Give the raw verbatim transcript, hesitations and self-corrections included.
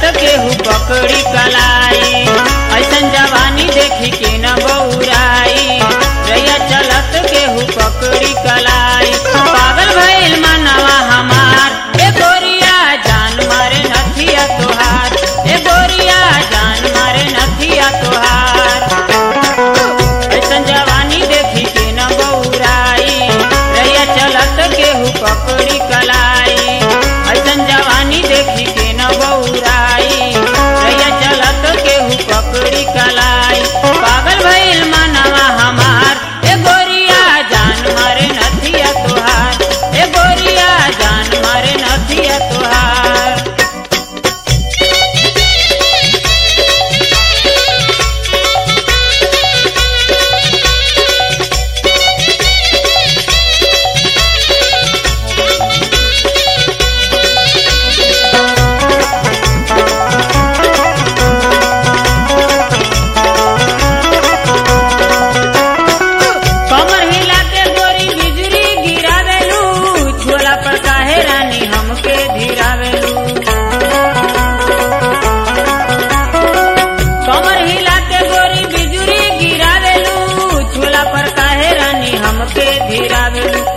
केहू पकड़ी कलाई। ऐसन जवानी देखी के न बौराई, रैया चलत केहू पकड़ी कलाई। पागल भइल मनवा हमार, ए गोरिया जान मारे नथिया तोहार, ए गोरिया जान मारे नथिया तोहार। ऐसन जवानी देखी के न बौराई, रैया चलत केहू पकड़ी कलाई। ऐसन जवानी देखी के न बौराई, रैया चलत केहू पकड़ी कलाई। पागल भइल मनवा हमार, ए गोरिया जान मारे नथिया तोहार, ए गोरिया जान मारे नथिया तोहार। कमर हिला के गोरी बिजली गिरावेलू, झोला पर काहे रानी हमके धिरावेलू। कमर हिला के गोरी बिजली गिरावेलू, झोला पर काहे रानी हमके धिरावेलू।